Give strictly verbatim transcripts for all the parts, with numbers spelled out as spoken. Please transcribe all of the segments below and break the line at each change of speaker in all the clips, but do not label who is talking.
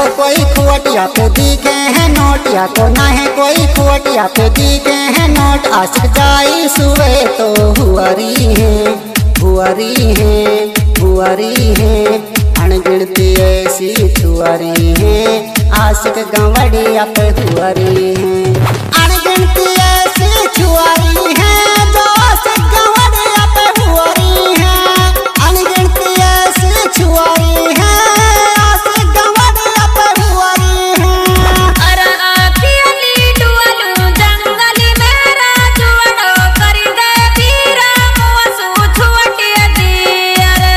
तो कोई खुअटिया पे दिखे है नोट, या तो ना है कोई खुअटिया पे दिखे है नोट। आशिक जाई सुबह तो हुआरी है, हुआरी है, हुआरी है, अनगिनती ऐसी छुआरी है। आशिक गंवड़िया पे हुआरी है, अनगिनती ऐसी छुआरी है। जो आशिक गंवड़िया पे हुआरी है, अनगिनती ऐसी छुआरी है। आशिक गंवड़िया पे हुआरी है।
अरे आखियाली डुअलू जंगली मेरा जुड़ो कर दे पीरा मुसु छुटिया दी।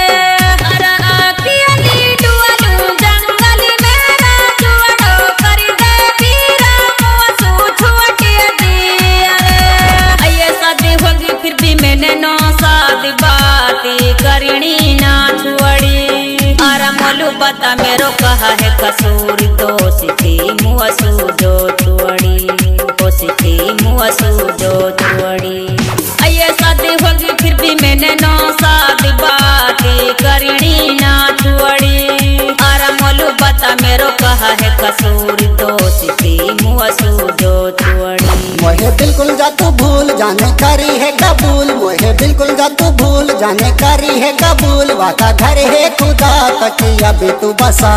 अरे अरे आखियाली डुअलू जंगली मेरा जुड़ो कर दे पीरा मुसु छुटिया दी। अरे ये शादी होगी फिर भी मैंने नौ शादी बाती करनी ना छुड़ी। आरा मोलू बता मेरो कहा है कसूर, दोषी थी मुसु जो छुड़ी, दोषी थी मुसु जो छुड़ी। ये शादी होगी फिर भी मैंने नौ शादी बाती करनी ना छुड़ी। आरा मोलू बता मेरो कहा है कसूर, दोषी थी मुसु जो छुड़ी।
मोहे बिल्कुल जा तू भूल जाने करी है कबूल, मोहे बिल्कुल जा तू भूल जाने करी है कबूल। वादा घर है खुदा तक अब तू बसा,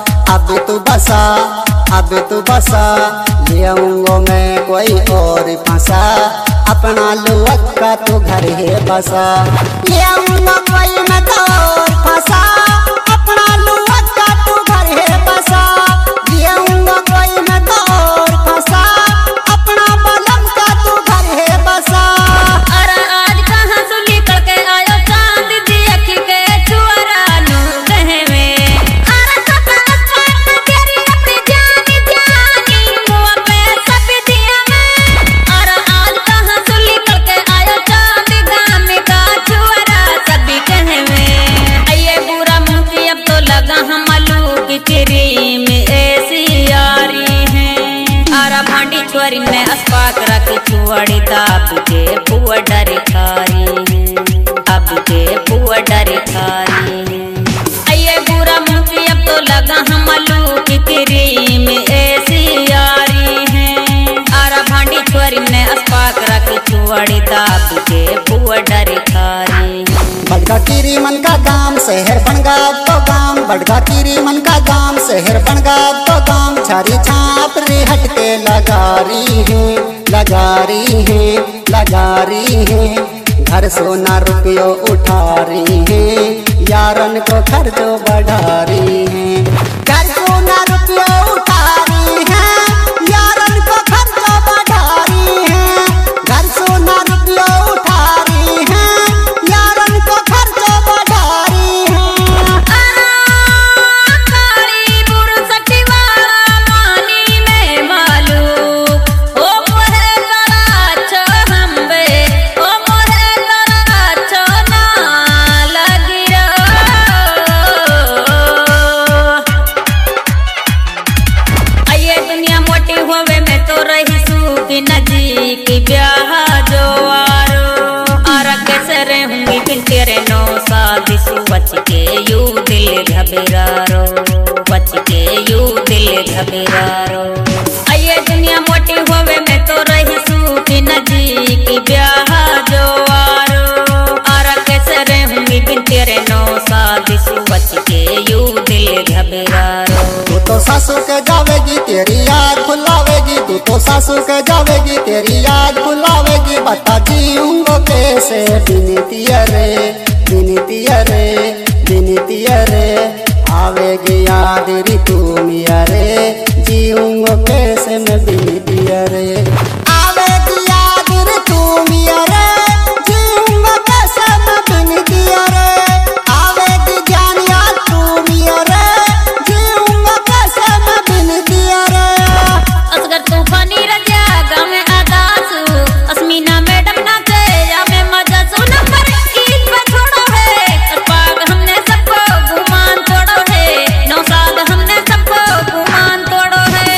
अब तू बसा, अब तू बसा। ले आऊंगा मैं कोई और फंसा, अपना लुअक का तू घर है बसा। ले आऊंगा कोई मैं तो और फंसा, अपना लुअक का तू घर है बसा। ले आऊंगा कोई मैं तो और फंसा, अपना बलम का तू घर है बसा।
अरे आज कहाँ सुली करके आयो चांद दी अखी के छुआरा नू कहे में। अरे सपना आसमान में तेरी अपनी जानी जानी मुआ पे सब दिया में। अरे आज कहाँ सुली करके आयो चांद गाम का छुआरा सभी कहे में। ये बुरा मुंह अब तो लगा हम आलू की चिरी में ऐसी यारी है। आरा भांडी छोरी ने अस्पाक रख छुआड़ी दाब के पुआ डरी खारी है, अब के पुआ डरी खारी है। ये बुरा मुंह अब तो लगा हम आलू की चिरी में ऐसी यारी है। आरा भांडी छोरी ने अस्पाक रख छुआड़ी दाब के पुआ डरी खारी है।
बड़का कीरी मन का गाम शहर बन गा तो गाम, बड़का कीरी मन का गाम शहर बन गा तो गाम। छारी छाप रे हट के लगा रही है, लगा रही है, लगा रही है। घर सोना रुपयो उठा रही है, यारन को खर्चो बढ़ा रही है। घर सोना रुपयो उठा रही है, यारन को खर्चो बढ़ा रही है। घर सोना रुपयो उठा रही है, यारन को खर्चो बढ़ा रही है।
खाली बुरसटी वाला मानी में मालू ओ मोहे करा छो हम्बे, ओ मोहे करा छो ना लगी रो। ये दुनिया मोटी होवे मैं तो रही सूखी नजीक ब्याह जो आरो। आरा कैसे रहूंगी बिन तेरे नौ शादी सु बच के यू दिल घबरा रो, बच के यू दिल घबरा रो। ये दुनिया मोटी होवे मैं तो रही सूखी नजीक ब्याह जो आरो। आरा कैसे रहूंगी बिन तेरे नौ शादी सु बच के यू दिल घबरा रो।
तू तो सासू के जावेगी तेरी याद भुलावेगी, तू तो सासू के जावेगी तेरी याद भुलावेगी। बता जीऊंगो कैसे बिनती अरे, बिनती अरे, बिनती अरे। आवेगी याद री तू मिया रे, जीऊंगो कैसे मैं बिनती अरे। आवेगी याद री तू मिया रे, जीऊंगो कैसे मैं बिनती अरे। आवेगी जान याद तू मिया रे, जीऊंगो कैसे मैं बिनती अरे।
असगर तूफानी रजा गाँव में आदासू, अस्मीना मैडम नाचे या में मजा सुना पर ईद पे छोड़ो है। पाग हमने सबको गुमान तोड़ो है, नौ साल हमने सबको गुमान तोड़ो है।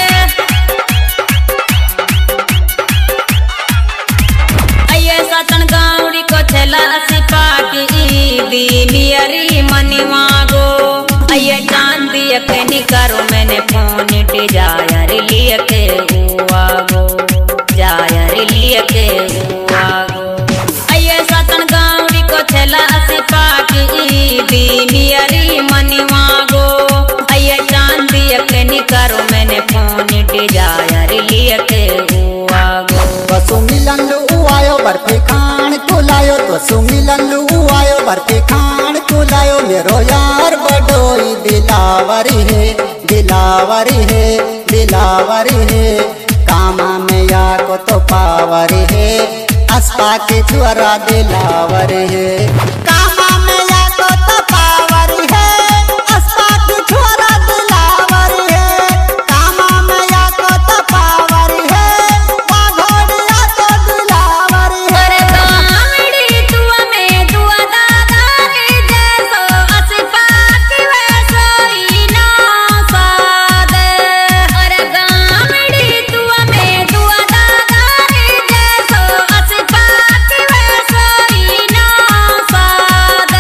ये सातन गाँवड़ी को छेला सिपा की ईदी नियरी मनी मांगो। ये चांदी दिया के नी करो मैंने फोन डिजायर लिए के हुआ गो जायर लिए के हुआ गो अये सतन गाँवी को छला असी पाकी दी नियरी मनीवा गो अये चांद दिया के नी करो मैंने फोन डिजायर लिए के हुआ गो
बसु मिलन लू आयो बर्फी खान तू लायो तो सु मिलन लू आयो बर्फी खान तू लायो मेरो यार बडोई दिलावरी है दिलावरी है दिलावरी है कामा में या को तो पावरी है अस्पा के छुअरा दिलावरी है कामा में या को तो पावरी है अस्पा के छुअरा दिलावरी है कामा में या को तो पावरी है बाघोड़िया तो दिलावरी है
अरे गामड़ी दुआ में दुआ दादा रे जैसो असी पाकी वैसो ही ना सादे अरे गामड़ी दुआ में दुआ दादा रे जैसो असी पाकी वैसो ही ना सादे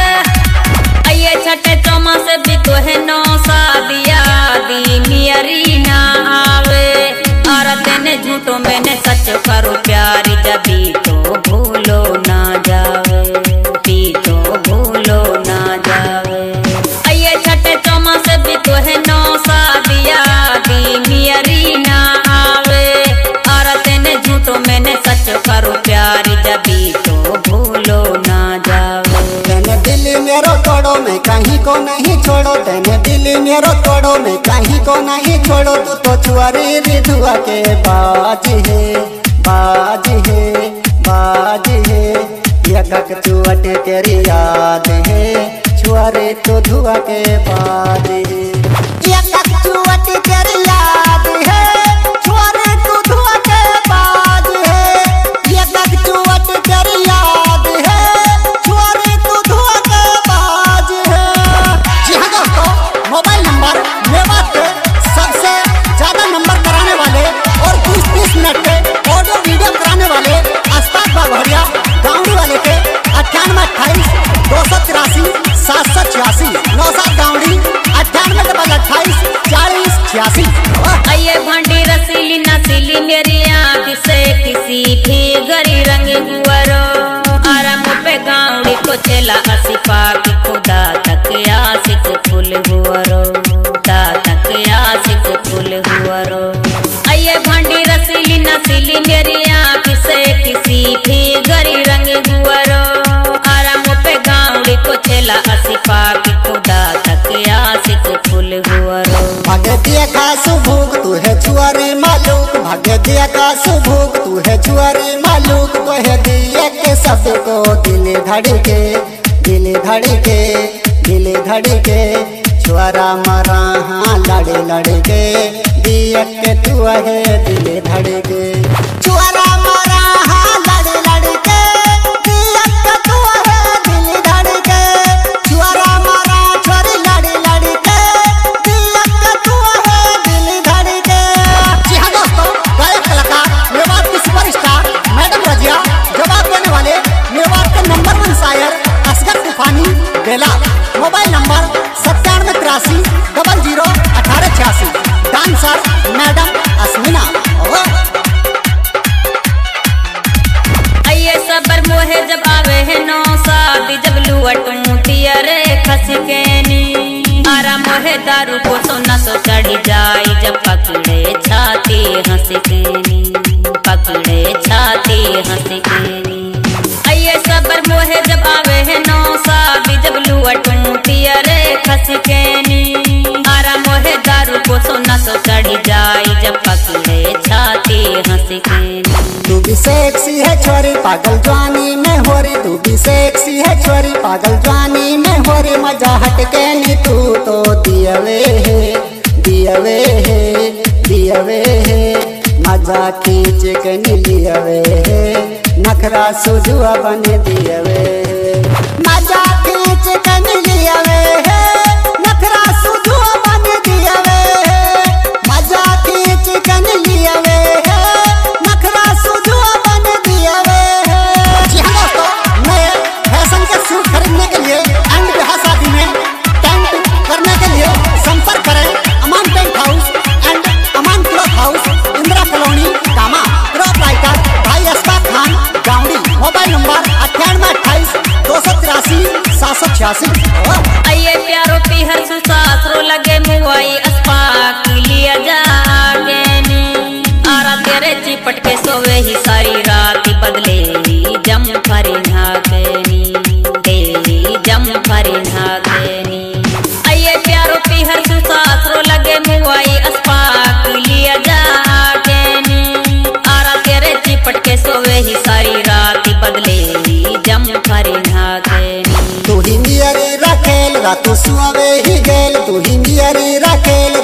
अये छठे चौमा से भी तो है नौ शादिया दी नियरी ना आवे और तेने झूठो मैंने सच करो प्यारी जबी तो भूलो ना जावे पी तो भूलो ना जावे अये छठे चौमा से भी तो है नौ शादिया दी नियरी ना आवे और तेने झूठो मैंने सच करो प्यारी जबी तो भूलो ना जावे
तेने दिल मेरो तोड़ो मैं कहीं को नहीं छोड़ो तेने दिल मेरो तोड़ो मैं कहीं को नहीं छोड़ो तू तो छुआरी रिधुआ के बाज है बाज है बाज है यकक चुअट तेरी याद है छुआरे तो धुआ के बाज है यकक चुअट तेरी याद है छुआरे तो धुआ के बाज है यकक चुअट तेरी याद है छुआरे तो धुआ के बाज है। जी हाँ दोस्तों, मोबाइल नंबर मेवात के सबसे ज्यादा नंबर कराने वाले और तीस तीस मिनट के ऑडियो वीडियो कराने वाले अस्ताद बाघोड़िया गाँवड़ी वाले के अट्ठानवे अट्ठाईस दो सौ तिरासी सात सौ छियासी नौ सात गाँवड़ी अट्ठानवे डबल अट्ठाईस चालीस छियासी।
अये भंडी रसीली नसीली मेरी आँख से किसी भी गरी रंग गुवरो आराम पे गाँवड़ी को चला असी पाकी खुदा तक आशिक फुल गुवरो दा तक आशिक फुल गुवरो अये भंडी रसीली नसीली मेरी आँख से किसी भी गरी रंग गुवरो आराम पे गाँवड़ी को चला असी पाकी खुदा तक आशिक फुल गुवरो
भाग्य दिया का सुभूक तू है छुआरी मालूक भाग्य दिया का सुभूक तू है छुआरी मालूक तो है दिया के सबको दिल धड़के दिल धड़के दिल धड़के छुआरा मरा हाँ लड़े लड़के दिया के तू है दिल धड़के छुआरा मरा हाँ लड़े लड़के दिया के तू है दिल धड़के छुआरा मरा छोरी लड़ी लड़के दिया के तू है दिल धड़के। जी हाँ दोस्तों, गायक कलाकार मेवात की सुपरस्टार मैडम रजिया जवाब देने वाले मेवात के नंबर वन शायर असगर तूफानी बेला मोबाइल नंबर सत्तानवे तिरासी डबल जीरो अठारह छियासी डांसर मैडम अस्मिना।
अये सबर मोहे जब आवे है नौ शादी जब लुअटू तियरे खस के नी आरा मोहे दारू को सोना सो चढ़ी जाई जब पकड़े छाती हंस के नी पकड़े छाती हंस के नी अये सबर मोहे जब आवे है नौ शादी जब लुअटू तियरे खस के नी आरा मोहे दारू को सोना सो चढ़ी जाई जब पकड़े छाती हंस के नी
तू भी सेक्सी है छोरी पागल जवानी में हो रही तू भी सेक्सी है छोरी पागल जवानी में हो रही मजा हटके नी तू तो दियवे है दियवे है दियवे है मजा खींच के नी लियवे है नखरा सुजुआ बन दियवे है मजा खींच के नी लियवे है नखरा सुजुआ बन दियवे है मजा खींच के नी लियवे है नखरा सुजुआ बन दियवे है। जी हाँ दोस्तों, मैं फैशन के सूट खरीदने के लिए एंड ब्याह शादी में टेंट करने के लिए संपर्क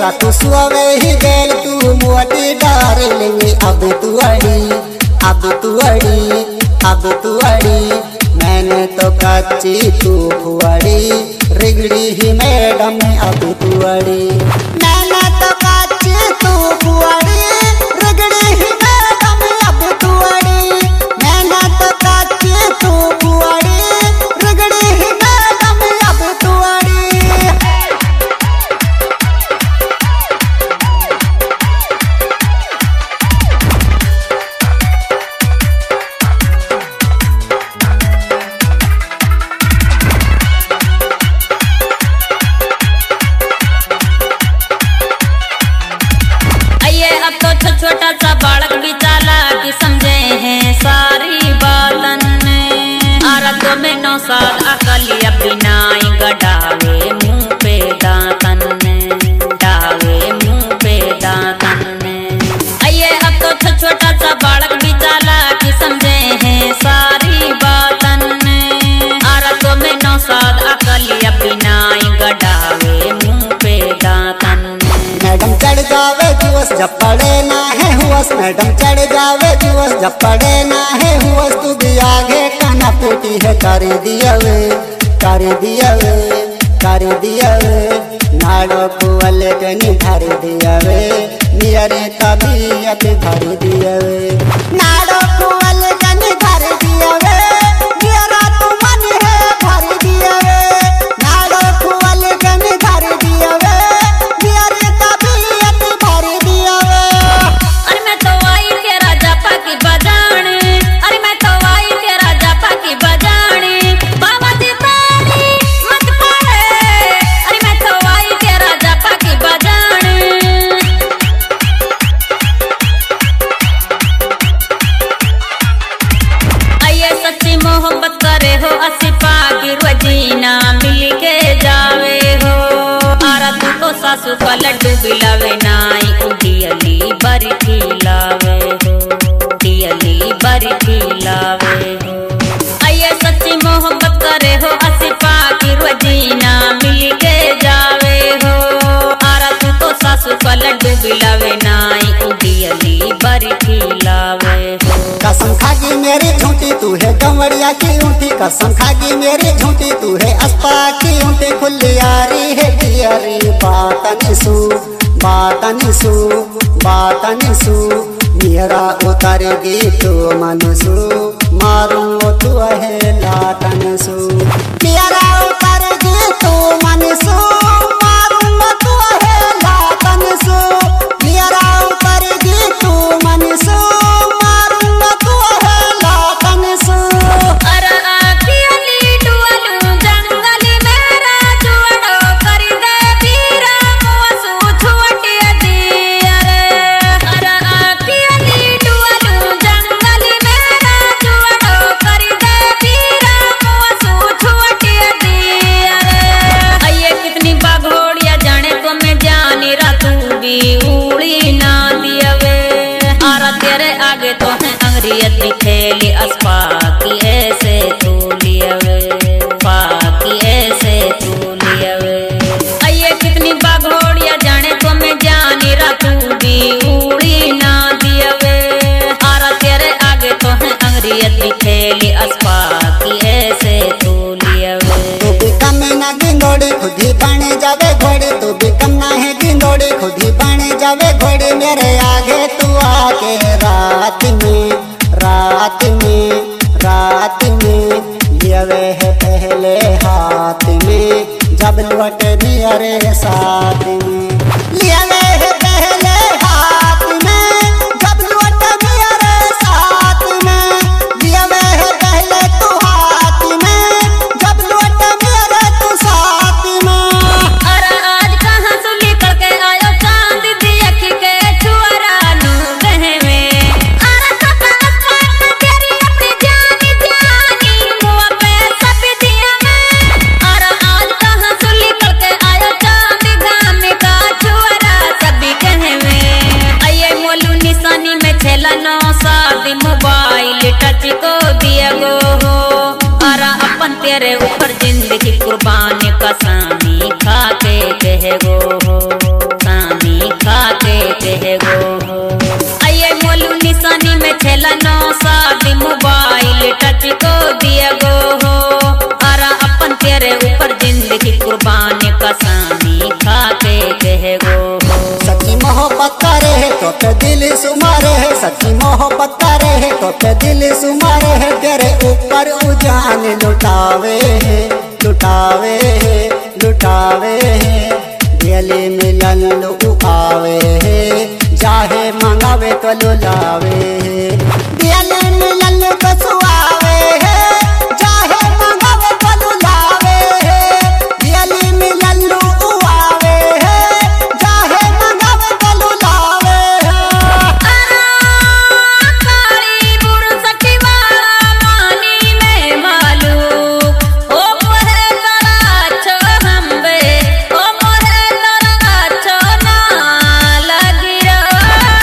रात सुअवे ही गेल तू मोटी डार्लिंग अब तू अड़ी अब तू अड़ी अब तू अड़ी मैंने तो कच्ची तू फुअड़ी रिगड़ी ही मैडम अब तू अड़ी मैंने तो कच्ची तू फुअड़ी रिगड़ी ही मैडम अब तू अड़ी मैंने तो कच्ची तू फुअड़ी रिगड़ी ही मैडम अब तू अड़ी।
छोटा सा बालक भी चाला कि समझे हैं सारी बातन आरतों में नौ साल अकली अपनी नाई गडावे मुंह पे दातन डावे मुंह पे दातन आइए अब तो छोटा सा बालक भी चाला कि समझे हैं सारी बातन आरतों में नौ साल अकली अपनी नाई गडावे मुंह पे दातन।
मैडम चढ़ जावे जुवस जब पड़े ना है हुवस मैडम चढ़ जावे जुवस जब पड़े ना है हुवस तू भी आगे काना पेटी है कर दिया वे कर दिया वे कर दिया वे नाड़ो को अलग निधार दिया वे नियरे तबीयत भर दिया वे नाड़ो को अलग निधार दिया वे नियरा तू मन है भर दिया वे नाड़ो को अलग निधार दिया वे नियरे तबीयत भर दिया वे।
अरे मैं तो आई तेरा जापा की बजाने अरे मैं तो आई तेरा जापा की बजाने बाबा दी तारी मत पड़े अरे मैं तो आई तेरा जापा की बजाने। आइए सच्ची मोहब्बत करे हो असिफा की रोजीना मिल के जावे हो आरा तू तो सासू का लड्डू बिलावे नाई उडियली बरी खिलावे हो उडियली बरी खिलावे हो। आइए सच्ची मोहब्बत करे हो असिफा की रोजीना मिल के जावे हो आरा तू तो सासू का लड्डू बिलावे नाई उडियली बरी खिलावे हो।
कसम खागी मेरी झूठी तू है गंवड़िया की ऊँटी कसम खागी मेरी झूठी तू है अस्पा की ऊँटी खुली यारी है दियारी बातन सु बातन सु बातन सु मेरा उतरेगी तो मनसु मारूं तू है लाटन सु मेरा उतरेगी तो मनसु मारूं तू है लाटन सु मेरा उतरेगी तो मनसु
खेली अस्पा की ऐसे तू लियावे पाकी ऐसे तू लियावे आइए कितनी बाघोड़िया जाने तो मैं जानी रातू भी उड़ी ना दियावे आरा तेरे आगे तो है अंग्रेज भी खेली अस्पा की ऐसे तू लियावे।
तू भी कम ना गिंदोड़ी खुद ही बने जावे घोड़ी तू भी कम ना है गिंदोड़ी खुद ही बने जावे घोड़ी मेरे आगे तू आके रात में रात में रात में लियावे है पहले हाथ में जब लौट दिया रे साथ में लियावे है पहले हाथ में जब लौट दिया रे साथ में लियावे है पहले तू हाथ में जब लौट दिया रे तू साथ में।
अरे आज कहाँ सुली करके आयो चांद दी अखी के छुआरा नू कहे में अरे तेरी अपनी जानी जानी मुआ पे सब दिया में अरे आज कहाँ सुली करके आयो चांद गाम का छुआरा सभी कहे में आइए मोलू निशानी में छेला नौ शादी मोबाइल टच को दिया गो हो अरे अपन तेरे ऊपर जिंदगी कुर्बान का सामी खा के कहे गो हो सामी
सच्ची मोहब्बत करे है तो पे दिल सुमारे है तेरे ऊपर उजान लुटावे है लुटावे है लुटावे है दिले मिलन लु आवे है चाहे मंगावे तो लुलावे है दिले मिलन तो सुआवे है चाहे मंगावे तो लुलावे है दिले मिलन लु आवे है चाहे मंगावे तो लुलावे है
काली बुरसटी वाला पानी में मालूक ओ मोहे तोरा छो हम्बे ओ मोहे तोरा छो ना लगी रो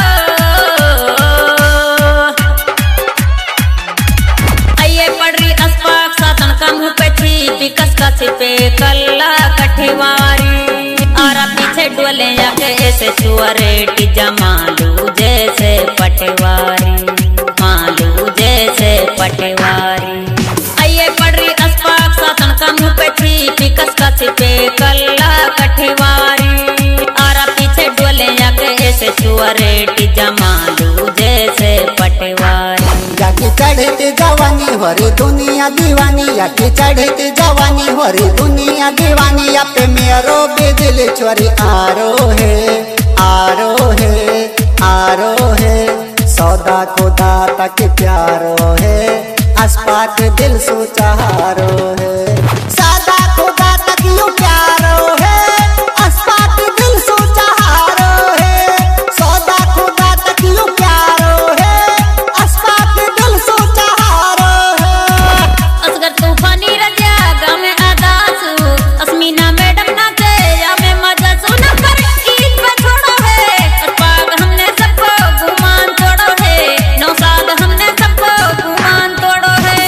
आइए पड़री अस्पाक सातन का मुँह पे छी कस का छिपे कल्ला कठिवारी आरा पीछे डोले जाके ऐसे चुअरेटी जमालू जैसे पटवारी मालू जैसे पटवारी आइए पड़री अस्पाक सातन का मुँह पे छी कस का छिपे कल्ला कठिवारी आरा पीछे डोले जाके ऐसे चुअरेटी जमालू जैसे पटवारी
याकी चढ़ती जवानी हरी दुनिया दीवानी याकी चढ़ती जवानी हरी दुनिया दीवानी या पे मेरो भी दिल चोरी आरो है आरो है आरो है सौदा खुदा तक प्यारो है अस्पाक दिल सुचारो है सौदा खुदा तक यू प्यारो है अस्पाक दिल सुचारो है सौदा खुदा तक यू प्यारो है अस्पाक दिल सुचारो है
असगर तूफानी रजा गा में अदासू अस्मीना मैडम नाचे या में मजा सुना पर ईद पे छोड़ो है अस्पाक हमने सबको गुमान तोड़ो है नौ साल हमने सबको गुमान तोड़ो है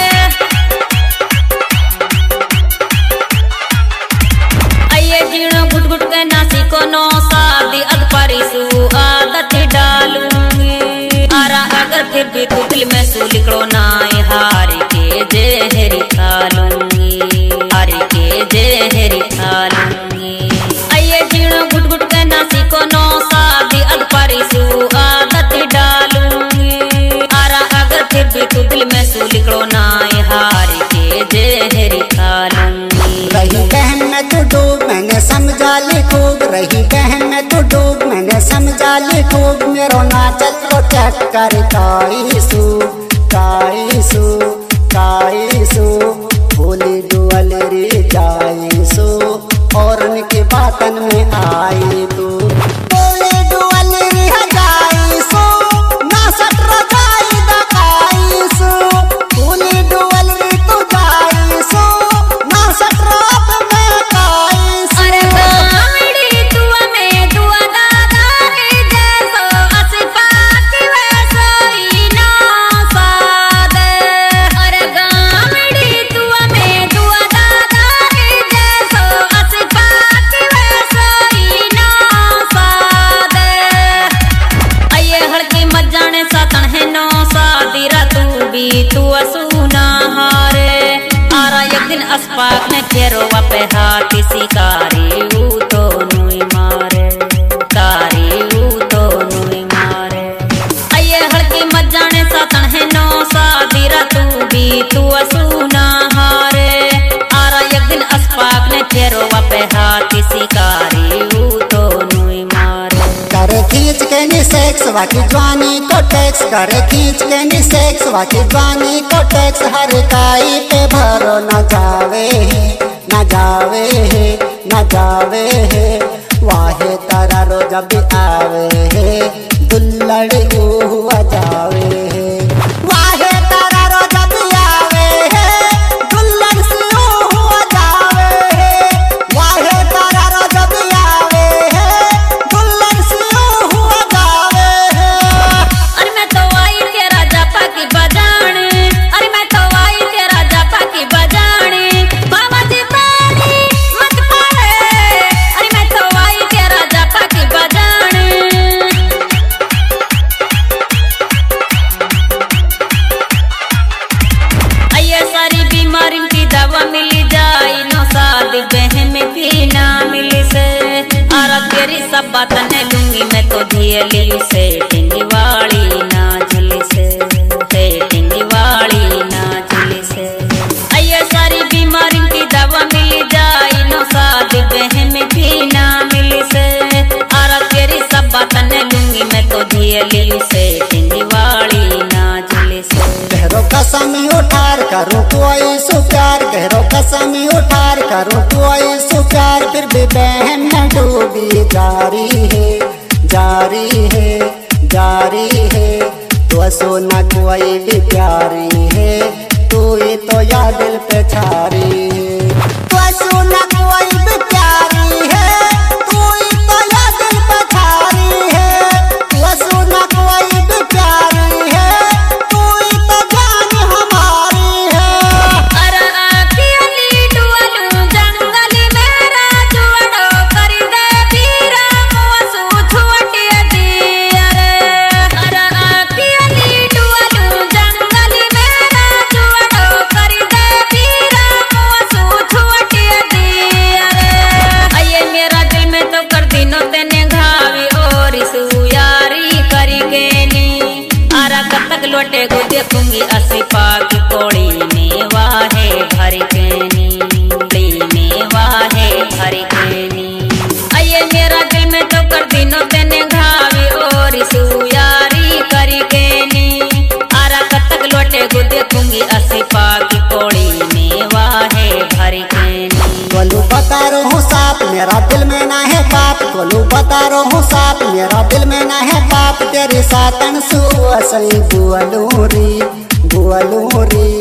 आइए जीणो घुट घुट के नासी को नौ सादी अद परिसू आदत डालूंगी आरा अगर फिर भी तू दिल में सू लिखो ना हार के जहरी खा लूंगी हार के जहरी खा लूंगी आइए जीणो घुट घुट के नासी को नौ सादी अद परिसू आदत डालूंगी आरा अगर फिर भी तू दिल में सू लिखो ना हार के जहरी खा लूंगी
रही बहन में तू डूब मैंने समझा ली खूब रही बहन में तू डूब मैंने समझा ली खूब मेरो नाचल प्रोटेक्ट कर काईसू काईसू काईसू बोली डुअल रे जाईसू और उनकी बातन में आई तू बोली डुअल रे जाईसू ना सट रजाई दकाईसू बोली डुअल रे तू जाईसू ना सट रात में काईसू
अरे गामड़ी दुआ में दुआ दादा रे जैसो अस्पाक वैसो ही ना सादे अरे गामड़ी दुआ में दुआ दादा रे जैसो अस्पाक वैसो ही ना सादे आइए हड़की मत जाने सातन है नौ सादी तू भी तू असुना हारे आरा एक दिन अस्पाक ने फेरो पे हाथी शिकारी ऊ तो नुई मारे कारी ऊ तो नुई मारे आइए हड़की मत जाने सातन है नौ सादी तू भी तू असुना हारे आरा एक दिन अस्पाक ने फेरो पे हाथी शिकारी ऊ तो नुई मारे
करे खींच के नी सेक्स वाकी जवानी को टैक्स करे खींच के नी सेक्स वाकी जवानी को टैक्स हर काई पे भरो न जावे न जावे न जावे वाहे तारा रो जब आवे दुल्लड़ हुआ जावे वाहे तारा रो जब आवे दुल्लड़ से हुआ जावे वाहे तारा रो जब आवे दुल्लड़ से हुआ जावे
अरे मैं तो आई तेरा जापा की बजाने अरे मैं तो आई तेरा जापा की बजाने बाबा जी तारी मत पाए अरे मैं तो आई तेरा जापा की बजाने आइए सारी बीमारी की दवा मिली जाई नौ सादी बहन की ना मिली से आरा तेरी सब बात न लूंगी मैं तो झेली उसे टिंगी वाली ना लियली उसे वाली नाजुल से।
गहरो कसम उठार करूँ कोई सो प्यार, गहरो कसम उठार करूँ कोई सो प्यार, फिर भी बहन न डूबी जारी है, जारी है, जारी है। तो सोना कोई भी प्यारी है, तू ही तो या दिल पे छारी है। तो सोना कोई भी प्यारी है, तू ही तो या दिल पे छारी है। तो सोना कोई भी प्यारी है, तू ही तो जान हमारी है।
अरे आखियाली डुअलू जंगल मेरा जुड़ो कर दे पीरा मुसु छुटिया दी। अरे अरे आखियाली डुअलू जंगल मेरा जुड़ो कर दे पीरा मुसु छुटिया दी। अरे आये मेरा दिल में तो कर दिनो तेने घावी और सुयारी करी के नी। आरा कब तक लौटे को देखूंगी असी पाक कोड़ी में वाहे भर के नी, में वाहे भर के नी। आये मेरा दिल में तो कर दिनो तेने घावी और सुयारी करी के नी। आरा कब तक लौटे को देखूंगी असी पाक कोड़ी में वाहे भर के नी।
गोलू बता रो हूँ साफ मेरा दिल में ना है पाप, गोलू बता रो हूँ साफ मेरा दिल में ना है पाप। तेरी सातन सु असली बुअलूरी, बुअलूरी,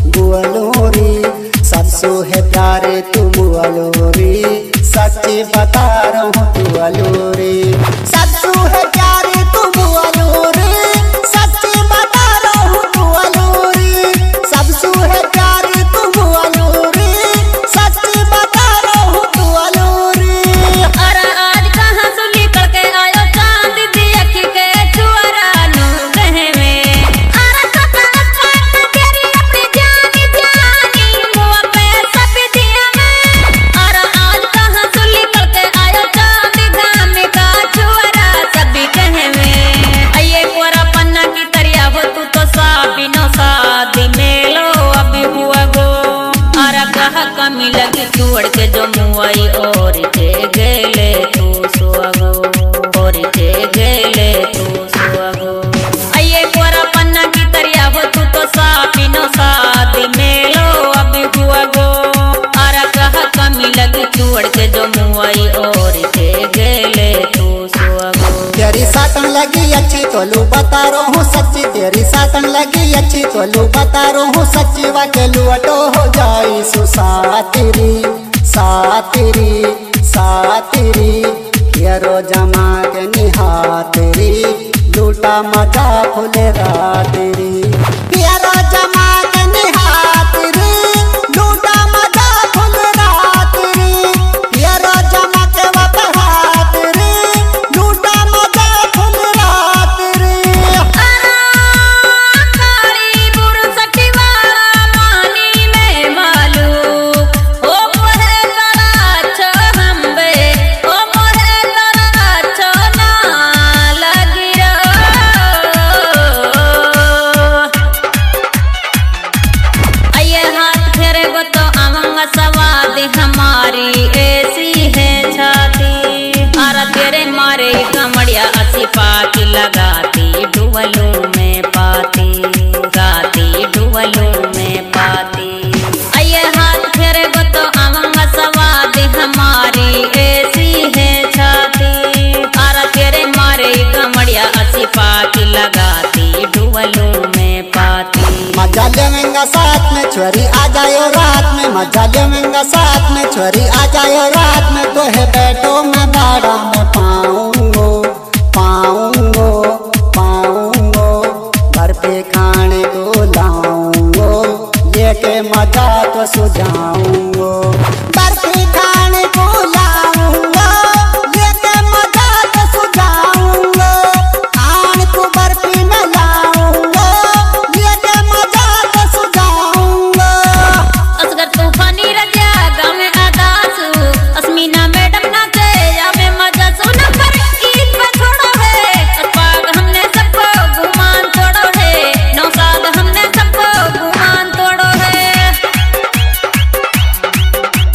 बुअलूरी, सबसो है प्यारे तू बुअलूरी। सच्ची बता रो हूँ तू अलूरी, सबसो है प्यारे तू बुअलूरी। सच्ची बता रो हूँ तू अलूरी, सबसो है प्यारे तू बुअलूरी। सच्ची बता रो हूँ तू अलूरी।
अरे आज कहाँ सुली करके आयो चांद दी अखी के छुअरा नू कहे में। अरे सपना सपना तेरी अपनी जानी जानी मुआ पे सब दिया में। अरे आज कहाँ सुली करके आयो चांद गाम का छुअरा सभी कहे में। आये कोरा पन्ना की तरिया हो तू तो साबी नो शादी में लो अभी हुआ गो। अरे कहा कमी लगी छोड़ के जो मुआई और के गेले तू सुअगो, और के गेले तू सुअगो। आये कोरा पन्ना की तरिया हो तू तो सापी नो शादी में लो अभी हुआ गो। अरे कहा कमी लगी छोड़ के जो मुआई और के गेले तू सुअगो।
तेरी सातन लगी अच्छी तो लू बता रो हूँ सच्ची, तेरी सातन लगी अच्छी तो लू बता रो हूँ सच्ची। वाके लुअटो हो जाई सु सातिरी, सातिरी, सातिरी। येरो जमा के निहातरी, लूटा मजा फुले रातरी। येरो जमा के निहातरी, लूटा मजा फुल रातरी। येरो जमा के वपहातरी, लूटा मजा फुल रातरी।
खाली बुरसटी वाला पानी में मालूक ओ मोहे तरा छो हम्बे, ओ मोहे तरा छो ना लगी रो। आये हाथ फेरे गो तो अमंग सवादी हमारी ऐसी है छाती। आरा तेरे मारे कमड़िया असी पाकी लगाती डुअलू में पाती, गाती डुअलू में पाती। आये हाथ फेरे गो तो अमंग सवादी हमारी ऐसी है छाती। आरा तेरे मारे कमड़िया असी पाकी लगाती डुअलू में पाती।
मजा लेवेंगा साथ में छोरी आ जायो रात में, मजा लेवेंगा साथ में छोरी आ जायो रात में। तो है बैठो मैं बाड़ा में पाऊंगो, पाऊंगो, पाऊंगो। घर पे खाने को लाऊंगो, ये के मजा तो सुझाऊंगो। घर पे खाने को लाऊंगो, ये के मजा तो सुझाऊंगो। आन को बर्फी में लाऊंगो, ये के मजा तो सुझाऊंगो।
असगर तूफानी रजा गाँव में आदासू अस्मीना मैडम नाचे या में मजा सुना पर ईद पे छोड़ो है। अस्पाग हमने सबको गुमान तोड़ो है, नौसाद हमने सबको गुमान तोड़ो है।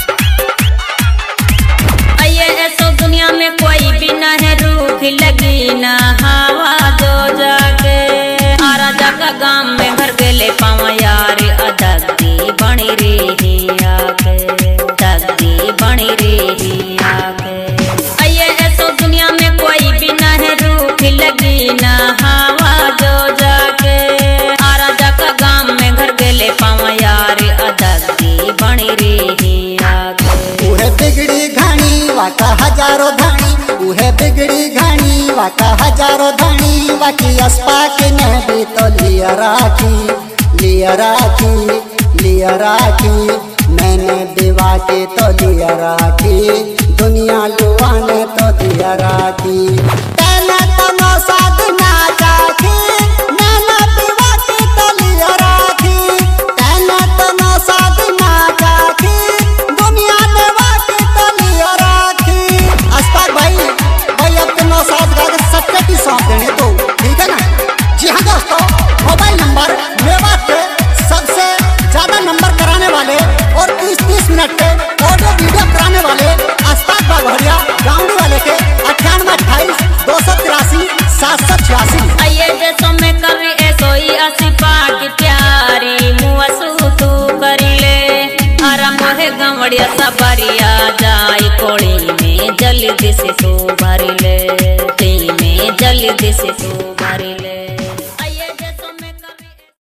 का हजारों धनी बाकी अस्पा के ने भी तो लिया राखी लिया राखी लिया राखी मैंने दिवा के तो लिया राखी दुनिया लुआ ने तो दिया राखी तेने तो नो साध ना चाखी मैंने दिवा के तो लिया राखी तेने तो नो साध ना चाखी दुनिया ने वाके तो लिया राखी। अस्पा भाई भाई अब तो नो साध का सत्य की सौंप देने दो ठीक है ना। जी हाँ दोस्तों मोबाइल नंबर मेवात के सबसे ज्यादा नंबर कराने वाले और तीस तीस मिनट के ऑडियो वीडियो कराने वाले अस्पा बाघरिया गाँव वाले के अट्ठानवे अट्ठाईस दो सौ तिरासी सात सौ छियासी।
आइए जैसो में करी ऐसो ही अस्पा की प्यारी मुँह तू करी ले आराम है गवड़िया सबरिया जाई कोड़ी में जल्दी से तू भरी ले में जल्दी से तू भरी